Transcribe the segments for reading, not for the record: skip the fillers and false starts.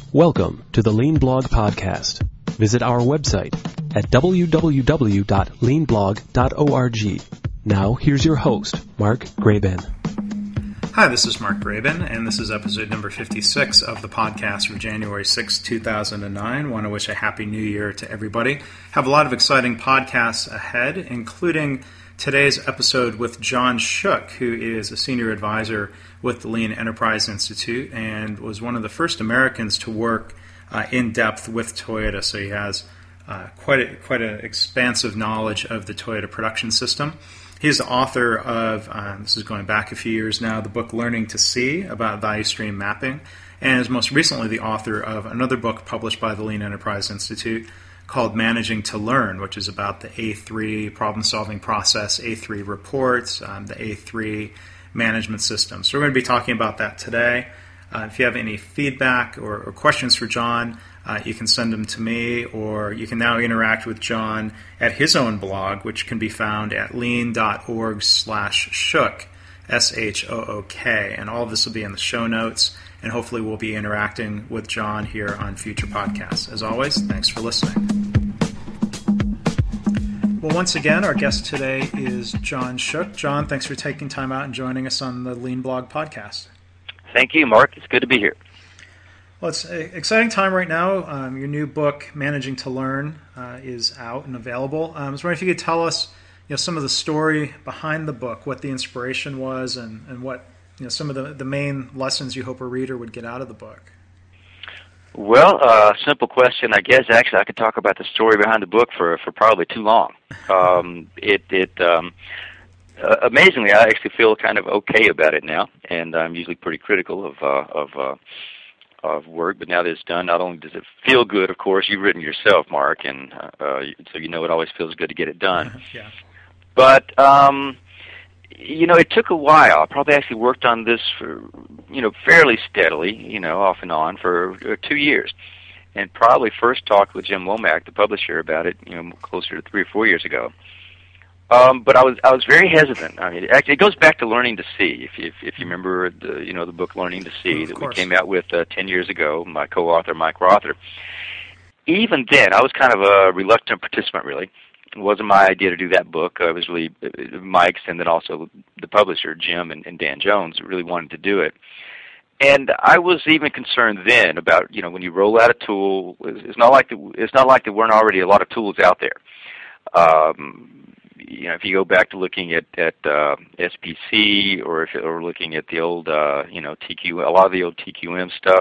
Welcome to the Lean Blog Podcast. Visit our website at www.leanblog.org. Now, here's your host, Mark Graban. Hi, this is Mark Graban, and this is episode number 56 of the podcast for January 6, 2009. I want to wish a happy new year to everybody. Have a lot of exciting podcasts ahead, including today's episode with John Shook, who is a senior advisor with the Lean Enterprise Institute and was one of the first Americans to work in depth with Toyota. So he has quite an expansive knowledge of the Toyota production system. He's the author of, this is going back a few years now, the book Learning to See about value stream mapping, and is most recently the author of another book published by the Lean Enterprise Institute called Managing to Learn, which is about the A3 problem-solving process, A3 reports, the A3 management system. So we're going to be talking about that today. If you have any feedback or questions for John, you can send them to me, or you can now interact with John at his own blog, which can be found at lean.org/shook, S-H-O-O-K. And all of this will be in the show notes, and hopefully we'll be interacting with John here on future podcasts. As always, thanks for listening. Well, once again, our guest today is John Shook. John, thanks for taking time out and joining us on the Lean Blog podcast. Thank you, Mark. It's good to be here. Well, it's an exciting time right now. Your new book, Managing to Learn, is out and available. I was wondering if you could tell us, some of the story behind the book, what the inspiration was, and what some of the main lessons you hope a reader would get out of the book. Well, simple question, I guess. Actually, I could talk about the story behind the book for probably too long. Amazingly, I actually feel kind of okay about it now, and I'm usually pretty critical of work. But now that it's done, not only does it feel good, of course, you've written yourself, Mark, and so it always feels good to get it done. Yeah. But it took a while. I probably actually worked on this for, fairly steadily, off and on for 2 years. And probably first talked with Jim Womack, the publisher, about it, closer to 3 or 4 years ago. But I was very hesitant. I mean, actually, it goes back to Learning to See. If you remember the book Learning to See that we came out with 10 years ago, my co-author, Mike Rother. Even then, I was kind of a reluctant participant, really. It wasn't my idea to do that book. It was really Mike's, and then also the publisher, Jim and Dan Jones, really wanted to do it. And I was even concerned then about, when you roll out a tool, it's not like there weren't already a lot of tools out there. If you go back to looking at SPC or looking at the old TQ, a lot of the old TQM stuff,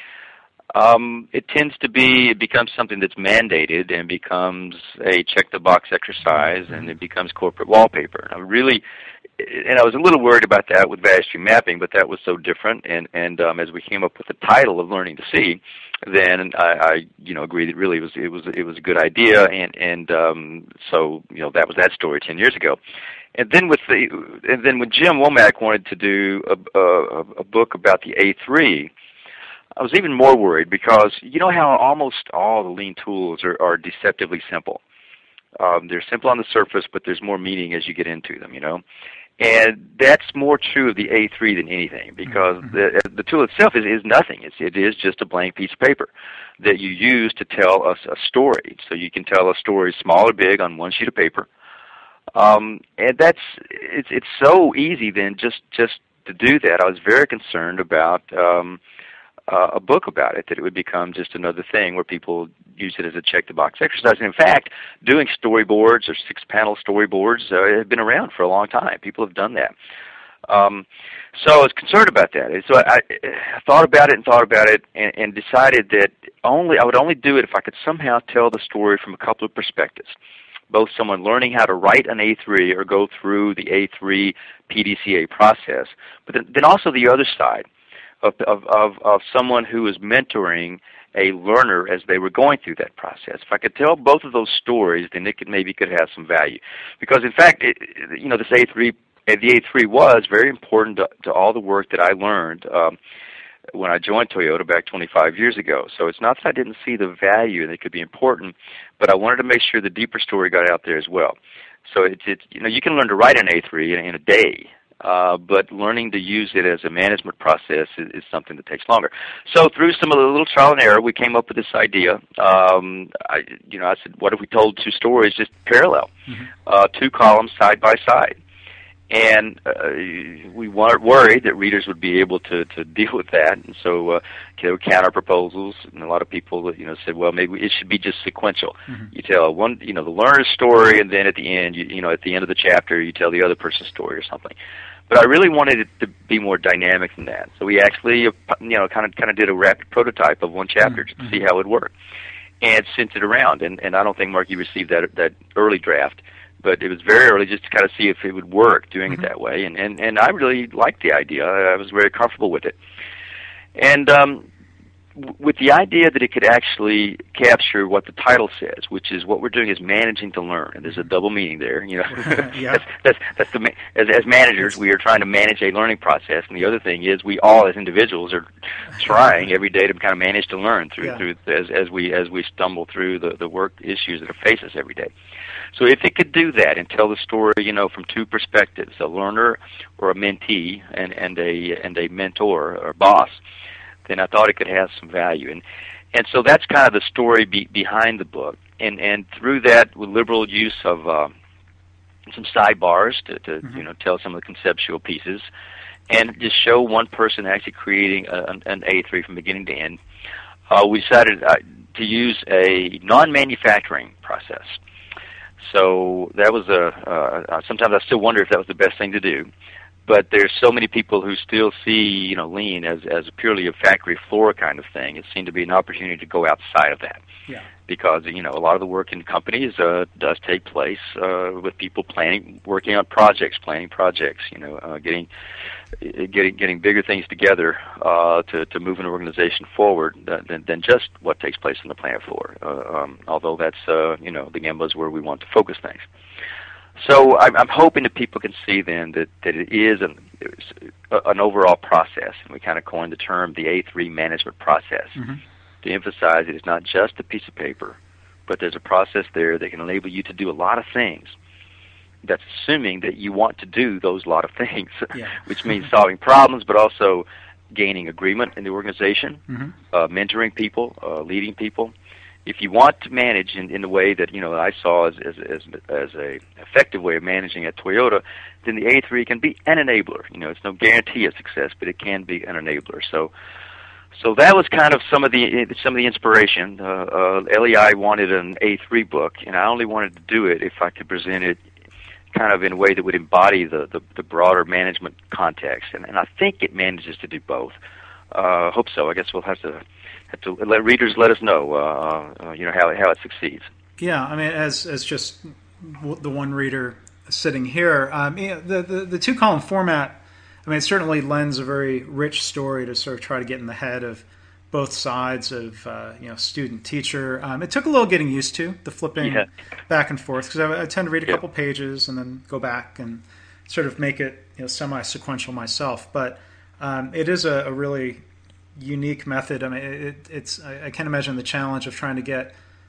it becomes something that's mandated and becomes a check-the-box exercise, and it becomes corporate wallpaper. I was a little worried about that with value stream mapping, but that was so different. And as we came up with the title of Learning to See, then I agreed that really it was a good idea, so that was that story 10 years ago. And then when Jim Womack wanted to do a book about the A3. I was even more worried because how almost all the lean tools are deceptively simple. They're simple on the surface, but there's more meaning as you get into them, And that's more true of the A3 than anything, because the tool itself is nothing. It is just a blank piece of paper that you use to tell us a story. So you can tell a story small or big on one sheet of paper. And it's so easy then just to do that. I was very concerned about a book about it, that it would become just another thing where people use it as a check-the-box exercise. And in fact, doing storyboards or 6-panel storyboards have been around for a long time. People have done that. So I was concerned about that. And so I thought about it and decided that I would only do it if I could somehow tell the story from a couple of perspectives. Both someone learning how to write an A3 or go through the A3 PDCA process, but then also the other side, of someone who is mentoring a learner as they were going through that process. If I could tell both of those stories, then it could have some value. Because in fact, this A3, the A3 was very important to all the work that I learned when I joined Toyota back 25 years ago. So it's not that I didn't see the value and it could be important, but I wanted to make sure the deeper story got out there as well. So you can learn to write an A3 in a day. but learning to use it as a management process is something that takes longer. So through some of the little trial and error, we came up with this idea. I said, what if we told two stories just parallel, two columns side by side? And we weren't worried that readers would be able to deal with that, and so there were counter proposals, and a lot of people said, well, maybe it should be just sequential. You tell one, the learner's story, and then at the end, at the end of the chapter, you tell the other person's story or something. But I really wanted it to be more dynamic than that, so we actually, kind of did a rapid prototype of one chapter to see how it would work, and sent it around. And I don't think, Mark, you received that early draft. But it was very early just to kind of see if it would work doing it that way. And I really liked the idea. I was very comfortable with it. And with the idea that it could actually capture what the title says, which is what we're doing is managing to learn. And there's a double meaning there. Yeah. That's as managers, we are trying to manage a learning process. And the other thing is we all as individuals are trying every day to kind of manage to learn through as we stumble through the work issues that face us every day. So if it could do that and tell the story, from two perspectives, a learner or a mentee and a mentor or boss, then I thought it could have some value. And so that's kind of the story behind the book. And through that, with liberal use of some sidebars to tell some of the conceptual pieces, and just show one person actually creating an A3 from beginning to end, we decided to use a non-manufacturing process. So that was sometimes I still wonder if that was the best thing to do. But there's so many people who still see, Lean as purely a factory floor kind of thing. It seemed to be an opportunity to go outside of that. Yeah. Because, a lot of the work in companies does take place with people working on projects, planning projects, getting bigger things together to move an organization forward than just what takes place on the plant floor. Although that's, the Gemba is where we want to focus things. So I'm hoping that people can see then that it is an overall process, and we kind of coined the term the A3 management process to emphasize it is not just a piece of paper, but there's a process there that can enable you to do a lot of things. That's assuming that you want to do those lot of things, which means solving problems, but also gaining agreement in the organization, mentoring people, leading people. If you want to manage in the way that I saw as a effective way of managing at Toyota, then the A3 can be an enabler. It's no guarantee of success, but it can be an enabler. So that was kind of some of the inspiration. LEI wanted an A3 book, and I only wanted to do it if I could present it kind of in a way that would embody the broader management context, and I think it manages to do both. Hope so. I guess we'll have to let readers let us know, how it succeeds. Yeah, I mean, as just the one reader sitting here, the two-column format, I mean, it certainly lends a very rich story to sort of try to get in the head of both sides of student-teacher. It took a little getting used to, the flipping back and forth, because I tend to read a couple pages and then go back and sort of make it semi-sequential myself. But it is a really unique method. I mean, I can't imagine the challenge of trying to get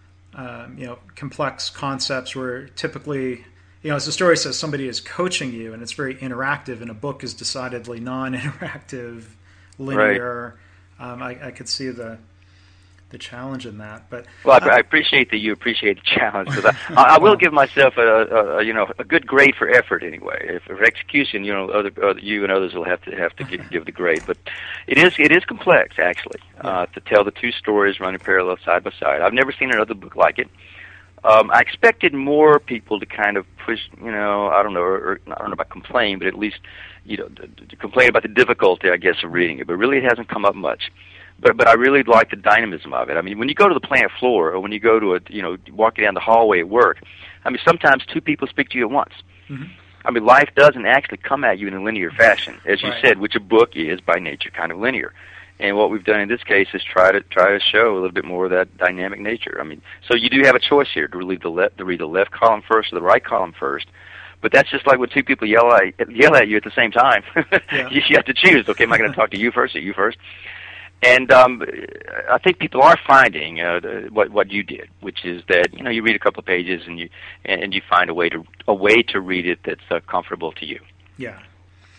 complex concepts where typically, as the story says, somebody is coaching you, and it's very interactive, and a book is decidedly non-interactive, linear. Right. I could see the challenge in that, but I appreciate that you appreciate the challenge. Because I will give myself a good grade for effort anyway. For execution, you and others will have to give the grade. But it is complex actually to tell the two stories running parallel side by side. I've never seen another book like it. I expected more people to kind of push, I don't know about complain, but at least to complain about the difficulty, I guess, of reading it. But really, it hasn't come up much. But I really like the dynamism of it. I mean, when you go to the plant floor, or when you go to walking down the hallway at work, I mean, sometimes two people speak to you at once. I mean, life doesn't actually come at you in a linear fashion, as you said, which a book is by nature kind of linear. And what we've done in this case is try to show a little bit more of that dynamic nature. I mean, so you do have a choice here to read the left column first or the right column first. But that's just like when two people yell at you at the same time. You have to choose. Okay, am I going to talk to you first or you first? And I think people are finding what you did, which is that you read a couple of pages and you find a way to read it that's comfortable to you. Yeah.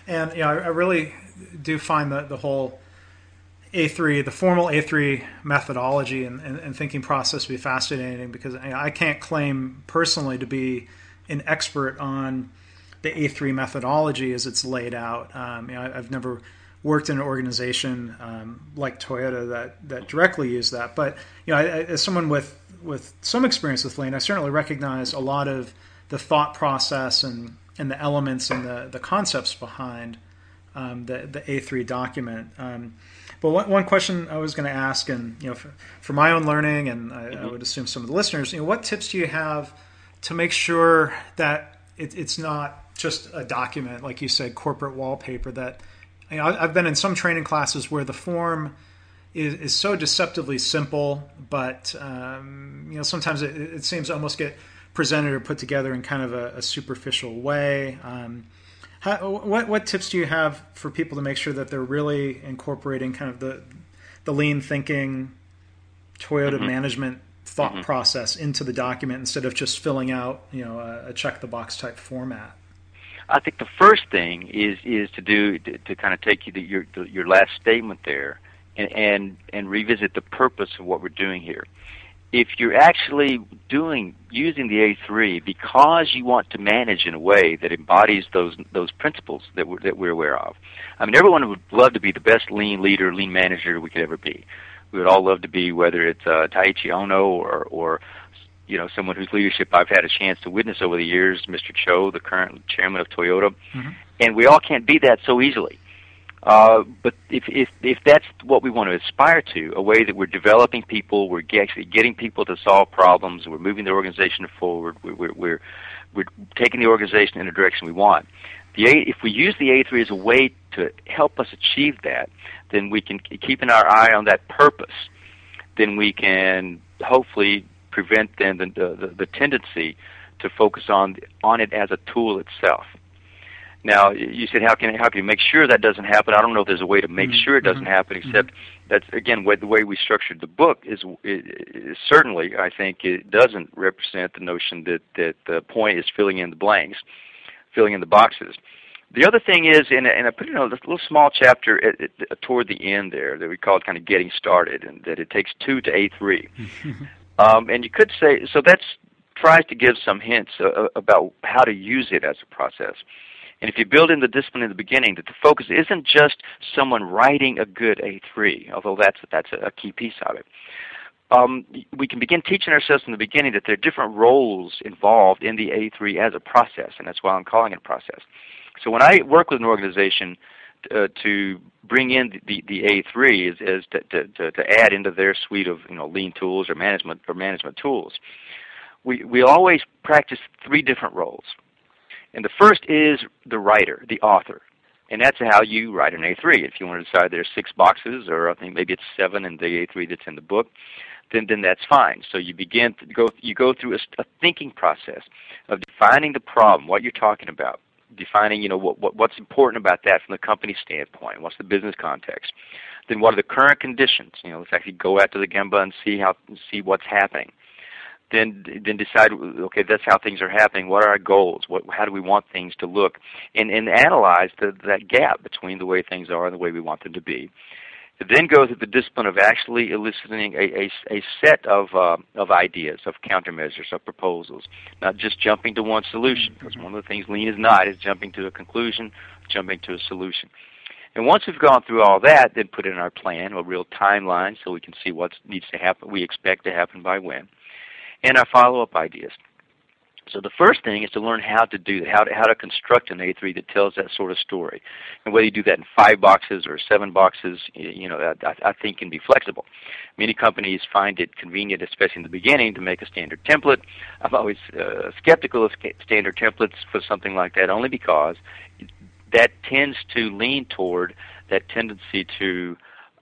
And I really do find the whole A3, the formal A3 methodology and thinking process to be fascinating, because I can't claim personally to be an expert on the A3 methodology as it's laid out. I've never worked in an organization like Toyota that directly used that, but as someone with some experience with Lean, I certainly recognize a lot of the thought process and the elements and the concepts behind the A3 document. But one question I was going to ask, and for my own learning, and I would assume some of the listeners, what tips do you have to make sure that it's not just a document, like you said, corporate wallpaper? That I've been in some training classes where the form is so deceptively simple, but sometimes it seems to almost get presented or put together in kind of a superficial way. What tips do you have for people to make sure that they're really incorporating kind of the lean thinking, Toyota management thought process into the document instead of just filling out a check the box type format? I think the first thing is to kind of take your last statement there and revisit the purpose of what we're doing here. If you're actually using the A3 because you want to manage in a way that embodies those principles that we're aware of. I mean, everyone would love to be the best lean leader, lean manager we could ever be. We would all love to be, whether it's Taiichi Ohno or someone whose leadership I've had a chance to witness over the years, Mr. Cho, the current chairman of Toyota. And we all can't be that so easily. But if that's what we want to aspire to, a way that we're developing people, we're actually getting people to solve problems, we're moving the organization forward, we're taking the organization in the direction we want. If we use the A3 as a way to help us achieve that, then we can, keeping our eye on that purpose, then we can hopefully prevent then the tendency to focus on it as a tool itself. Now, you said, how can you make sure that doesn't happen? I don't know if there's a way to make sure it doesn't happen, except that's, again, the way we structured the book is certainly, I think, it doesn't represent the notion that the point is filling in the blanks, filling in the boxes. The other thing is, and I put this little small chapter toward the end there that we call it kind of getting started, and that it takes 2 to A3. And you could say, so that tries to give some hints about how to use it as a process. And if you build in the discipline in the beginning, that the focus isn't just someone writing a good A3, although that's a key piece of it. We can begin teaching ourselves in the beginning that there are different roles involved in the A3 as a process, and that's why I'm calling it a process. So when I work with an organization to bring in the A3 is to add into their suite of lean tools or management tools, we always practice 3 different roles. And the first is the writer, the author. And that's how you write an A3. If you want to decide there's 6 boxes, or I think maybe it's 7 in the A3 that's in the book, then that's fine. So you begin to go through a thinking process of defining the problem, what you're talking about, defining what's important about that from the company standpoint, what's the business context. Then what are the current conditions? Let's actually go out to the Gemba and see what's happening. Then decide, okay, that's how things are happening. What are our goals? How do we want things to look? And analyze that gap between the way things are and the way we want them to be. Then go through the discipline of actually eliciting a set of ideas, of countermeasures, of proposals, not just jumping to one solution. Because one of the things Lean is not is jumping to a conclusion, jumping to a solution. And once we've gone through all that, then put in our plan, a real timeline, so we can see what needs to happen, we expect to happen by when, and our follow-up ideas. So the first thing is to learn how to do that, how to construct an A3 that tells that sort of story. And whether you do that in 5 boxes or 7 boxes, I think can be flexible. Many companies find it convenient, especially in the beginning, to make a standard template. I'm always skeptical of standard templates for something like that, only because that tends to lean toward that tendency to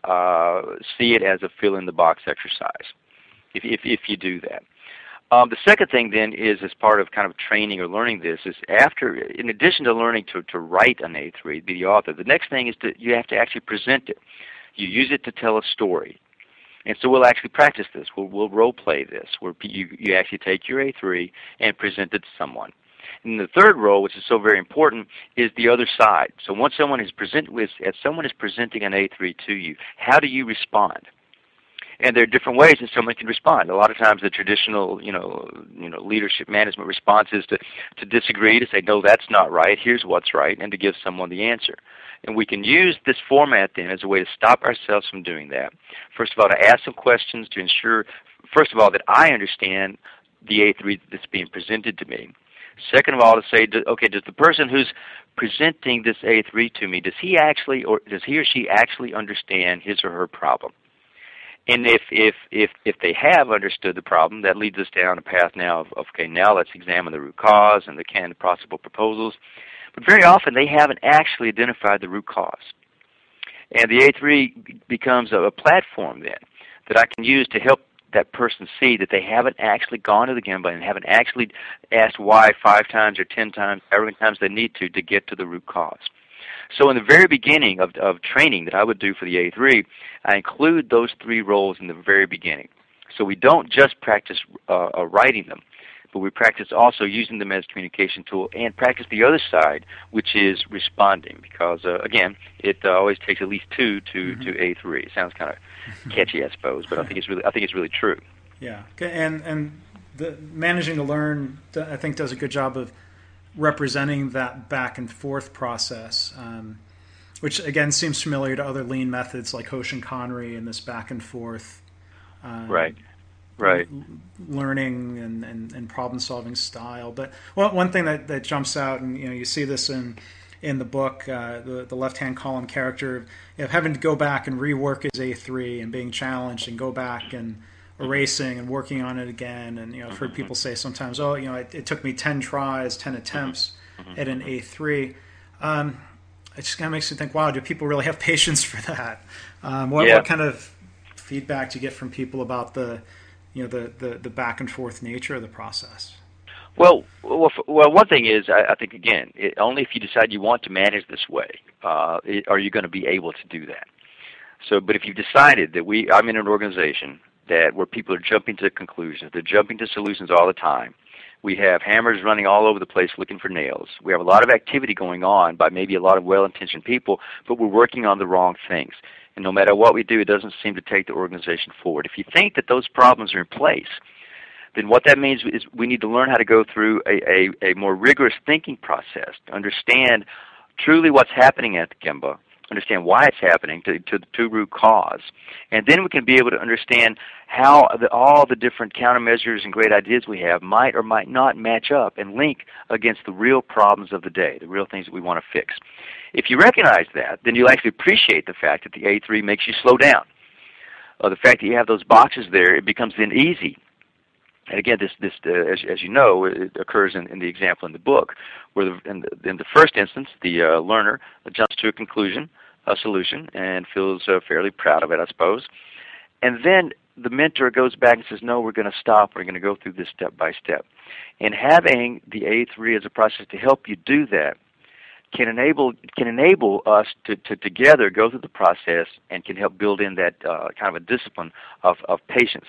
see it as a fill-in-the-box exercise, if you do that. The second thing then is, as part of kind of training or learning this, is in addition to learning to write an A3, be the author, the next thing is you have to actually present it. You use it to tell a story. And so we'll actually practice this. We'll role play this, where you actually take your A3 and present it to someone. And the third role, which is so very important, is the other side. So once someone is presenting an A3 to you, how do you respond? And there are different ways that someone can respond. A lot of times the traditional, leadership management response is to disagree, to say, no, that's not right, here's what's right, and to give someone the answer. And we can use this format then as a way to stop ourselves from doing that. First of all, to ask some questions to ensure, first of all, that I understand the A3 that's being presented to me. Second of all, to say, okay, does the person who's presenting this A3 to me, does he or she actually understand his or her problem? And if they have understood the problem, that leads us down a path now of okay, now let's examine the root cause and the possible proposals. But very often they haven't actually identified the root cause. And the A3 becomes a platform then that I can use to help that person see that they haven't actually gone to the Gemba and haven't actually asked why 5 times or 10 times, however many times they need to get to the root cause. So in the very beginning of training that I would do for the A3, I include those 3 roles in the very beginning. So we don't just practice writing them, but we practice also using them as a communication tool and practice the other side, which is responding. Because, again, it always takes at least 2 to A3. It sounds kind of catchy, I suppose, but I think it's really true. Yeah, and the Managing to Learn, I think, does a good job of representing that back and forth process, which again seems familiar to other lean methods like Hoshin Conry and this back and forth right learning and problem solving style. But one thing that jumps out, and you see this in the book, the left hand column character having to go back and rework his A3 and being challenged and go back and erasing and working on it again. And I've heard people say sometimes, it took me 10 tries, 10 attempts at an A3. It just kind of makes you think, wow, do people really have patience for that? What kind of feedback do you get from people about the back and forth nature of the process? Well, one thing is, I think, again, only if you decide you want to manage this way are you going to be able to do that. So, but if you've decided that I'm in an organization where people are jumping to conclusions, they're jumping to solutions all the time. We have hammers running all over the place looking for nails. We have a lot of activity going on by maybe a lot of well-intentioned people, but we're working on the wrong things. And no matter what we do, it doesn't seem to take the organization forward. If you think that those problems are in place, then what that means is we need to learn how to go through a more rigorous thinking process to understand truly what's happening at the Gemba, understand why it's happening, to root cause. And then we can be able to understand how all the different countermeasures and great ideas we have might or might not match up and link against the real problems of the day, the real things that we want to fix. If you recognize that, then you'll actually appreciate the fact that the A3 makes you slow down. The fact that you have those boxes there, it becomes then easy. And again, this as you know, it occurs in the example in the book, where in the first instance, the learner jumps to a solution, and feels fairly proud of it, I suppose. And then the mentor goes back and says, no, we're going to stop. We're going to go through this step by step. And having the A3 as a process to help you do that can enable us to together go through the process and can help build in that kind of a discipline of patience.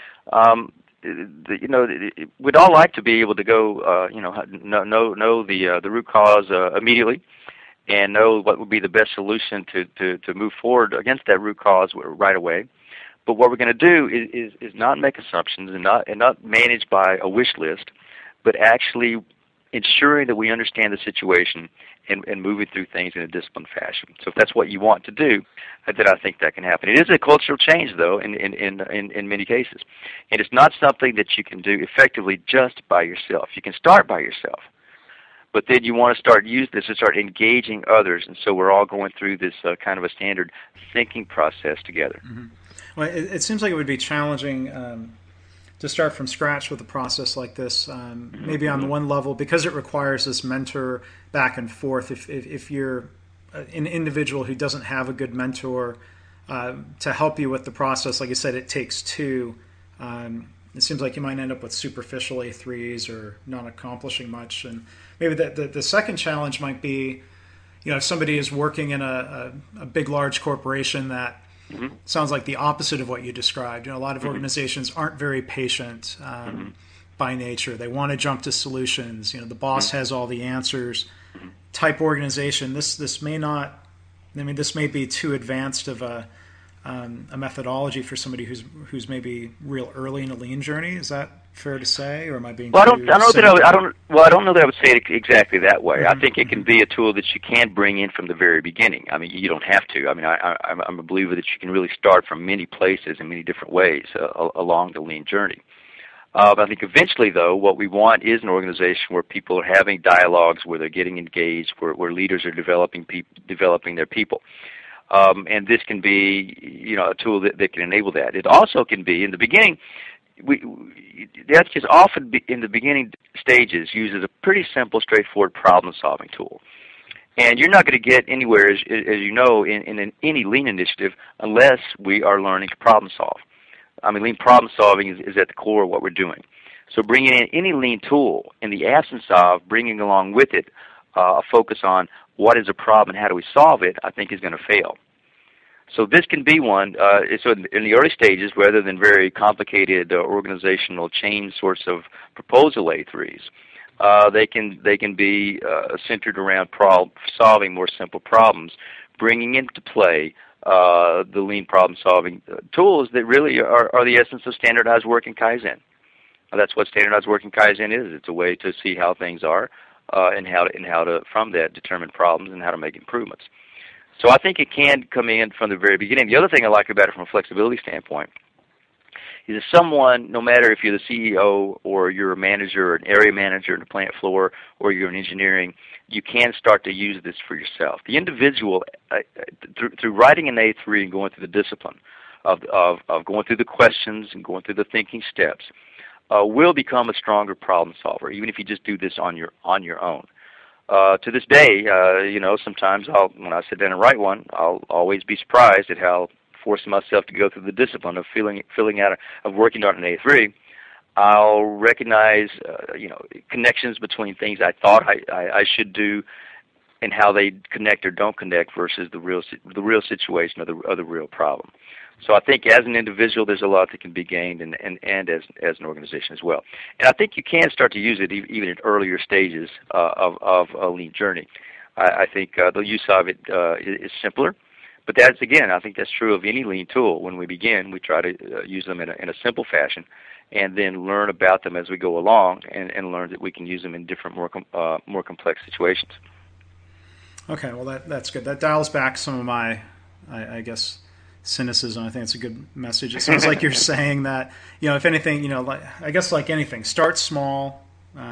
We'd all like to be able to go, know the root cause immediately, and know what would be the best solution to move forward against that root cause right away. But what we're going to do is not make assumptions and not manage by a wish list, but actually ensuring that we understand the situation and moving through things in a disciplined fashion. So if that's what you want to do, then I think that can happen. It is a cultural change, though, in many cases. And it's not something that you can do effectively just by yourself. You can start by yourself, but then you want to use this and start engaging others. And so we're all going through this kind of a standard thinking process together. Mm-hmm. Well, it seems like it would be challenging to start from scratch with a process like this, maybe on the one level, because it requires this mentor back and forth. If you're an individual who doesn't have a good mentor to help you with the process, like you said, it takes 2. It seems like you might end up with superficial A3s or not accomplishing much. And maybe the second challenge might be, if somebody is working in a big, large corporation that sounds like the opposite of what you described. A lot of organizations aren't very patient. by nature. They want to jump to solutions. The boss has all the answers. Type organization. This may not. I mean, this may be too advanced of a methodology for somebody who's maybe real early in a lean journey. Is that fair to say, or am I being? Well, I don't know that I would say it exactly that way. Mm-hmm. I think it can be a tool that you can bring in from the very beginning. I mean, you don't have to. I mean, I'm a believer that you can really start from many places in many different ways along the lean journey. I think eventually, though, what we want is an organization where people are having dialogues, where they're getting engaged, where leaders are developing their people. And this can be, a tool that can enable that. It also can be, in the beginning, that's just often in the beginning stages used as a pretty simple, straightforward problem-solving tool. And you're not going to get anywhere, as you know, in any lean initiative unless we are learning to problem solve. I mean, lean problem solving is at the core of what we're doing. So bringing in any lean tool in the absence of bringing along with it a focus on what is a problem and how do we solve it, I think is going to fail. So this can be one. So in the early stages, rather than very complicated organizational change sorts of proposal A3s, they can be centered around solving more simple problems, bringing into play the lean problem-solving tools that really are the essence of standardized work in Kaizen. That's what standardized work in Kaizen is. It's a way to see how things are and how to from that determine problems and how to make improvements. So I think it can come in from the very beginning. The other thing I like about it from a flexibility standpoint is that someone, no matter if you're the CEO or you're a manager or an area manager in the plant floor or you're in engineering, you can start to use this for yourself. The individual, through writing an A3 and going through the discipline of going through the questions and going through the thinking steps, will become a stronger problem solver, even if you just do this on your own. To this day, sometimes when I sit down and write one, I'll always be surprised at how forcing myself to go through the discipline of working on an A3, I'll recognize, connections between things I thought I should do and how they connect or don't connect versus the real situation or the real problem. So I think as an individual, there's a lot that can be gained, and as an organization as well. And I think you can start to use it even at earlier stages of a lean journey. I think the use of it is simpler, but I think that's true of any lean tool. When we begin, we try to use them in a simple fashion, and then learn about them as we go along, and learn that we can use them in different, more complex situations. Okay, well that's good. That dials back some of my, I guess, cynicism. I think it's a good message. It sounds like you're saying that, if anything, I guess like anything, start small.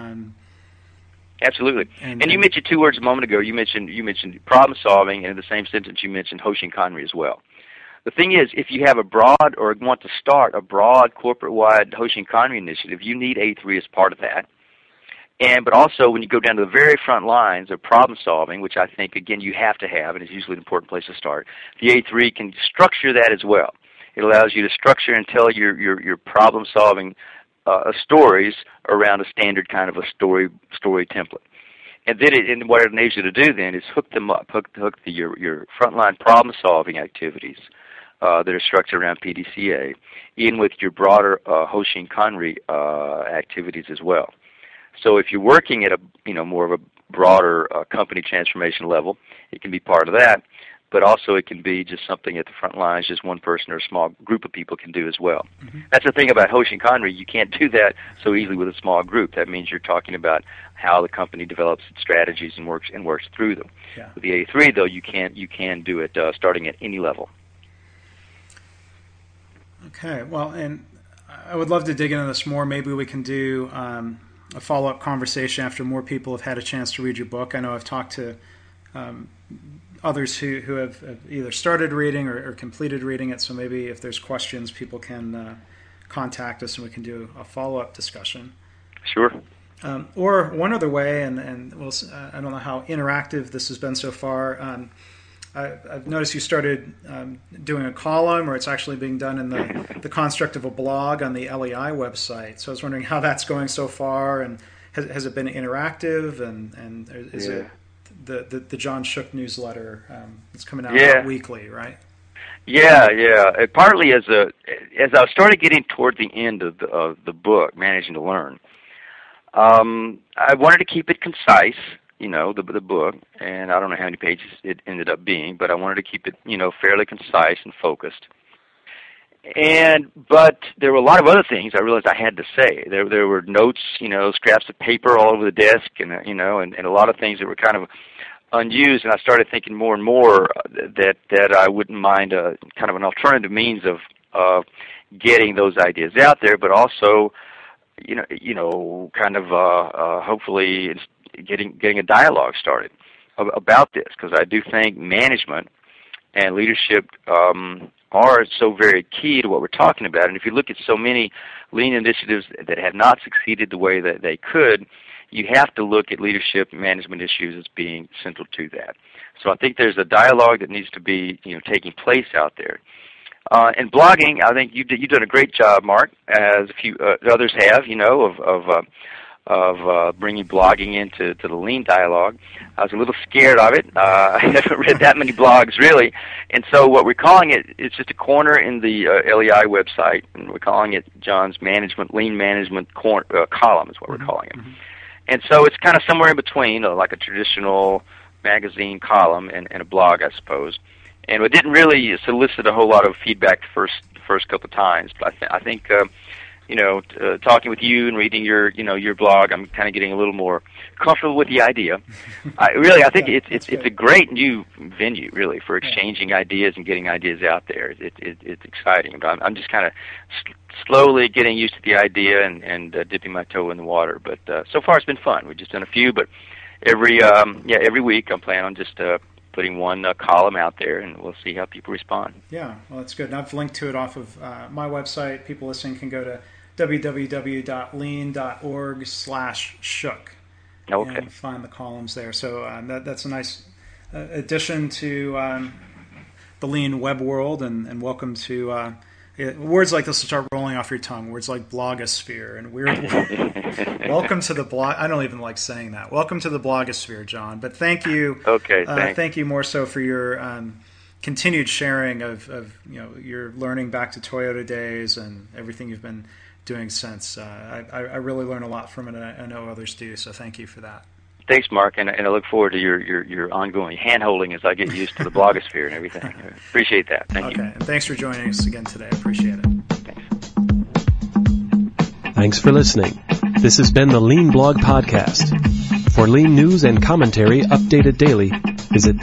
Absolutely. And you mentioned two words a moment ago. You mentioned problem solving, and in the same sentence you mentioned Hoshin Kanri as well. The thing is, if you have a broad or want to start a broad corporate-wide Hoshin Kanri initiative, you need A3 as part of that. But also, when you go down to the very front lines of problem solving, which I think, again, you have to have, and is usually an important place to start, the A3 can structure that as well. It allows you to structure and tell your problem solving stories around a standard kind of a story template. And then what it enables you to do then is hook them up, hook your frontline problem solving activities that are structured around PDCA in with your broader Hoshin Kanri activities as well. So if you're working at a more of a broader company transformation level, it can be part of that, but also it can be just something at the front lines, just one person or a small group of people can do as well. Mm-hmm. That's the thing about Hoshin Kanri. You can't do that so easily with a small group. That means you're talking about how the company develops its strategies and works through them. Yeah. With the A3, though, you can do it starting at any level. Okay, well, and I would love to dig into this more. Maybe we can do a follow-up conversation after more people have had a chance to read your book. I know I've talked to others who have either started reading or completed reading it, so maybe if there's questions, people can contact us and we can do a follow-up discussion. Sure. Or one other way, and I don't know how interactive this has been so far, I've noticed you started doing a column, or it's actually being done in the construct of a blog on the LEI website. So I was wondering how that's going so far, and has it been interactive, and is it the John Shook newsletter? It's coming out weekly, right? Yeah. Partly as I started getting toward the end of the book, Managing to Learn, I wanted to keep it concise, the book, and I don't know how many pages it ended up being, but I wanted to keep it, fairly concise and focused. But there were a lot of other things I realized I had to say. There were notes, scraps of paper all over the desk, and a lot of things that were kind of unused. And I started thinking more and more that I wouldn't mind kind of an alternative means of getting those ideas out there, but also, hopefully getting a dialogue started about this, because I do think management and leadership are so very key to what we're talking about. And if you look at so many lean initiatives that have not succeeded the way that they could, you have to look at leadership and management issues as being central to that. So I think there's a dialogue that needs to be taking place out there. And blogging, I think you've done a great job, Mark, as a few others have, of bringing blogging into the lean dialogue. I was a little scared of it. I haven't read that many blogs, really. And so what we're calling it's just a corner in the LEI website, and we're calling it John's Lean Management column is what we're calling it. And so it's kind of somewhere in between, like a traditional magazine column and a blog, I suppose. And it didn't really solicit a whole lot of feedback the first couple of times, but I think talking with you and reading your blog, I'm kind of getting a little more comfortable with the idea. I think it's a great new venue, really, for exchanging ideas and getting ideas out there. It's exciting. But I'm just kind of slowly getting used to the idea and dipping my toe in the water. But so far it's been fun. We've just done a few, but every week I'm planning on just putting one column out there, and we'll see how people respond. Yeah, well, that's good. And I've linked to it off of my website. People listening can go to www.lean.org/shook and find the columns there. So that's a nice addition to the Lean web world, and welcome to words like this will start rolling off your tongue. Words like blogosphere and weird. Welcome to the blog. I don't even like saying that. Welcome to the blogosphere, John. But thank you. Okay. Thanks. Thank you more so for your continued sharing of your learning back to Toyota days and everything you've been doing since. I really learn a lot from it, and I know others do. So thank you for that. Thanks, Mark, and I look forward to your ongoing hand-holding as I get used to the blogosphere and everything. I appreciate that. Thank you. And thanks for joining us again today. I appreciate it. Thanks for listening. This has been the Lean Blog Podcast. For Lean news and commentary updated daily, visit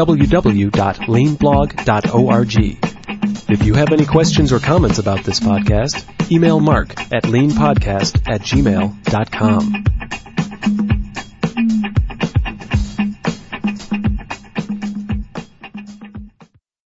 www.leanblog.org. If you have any questions or comments about this podcast, email Mark at leanpodcast@gmail.com.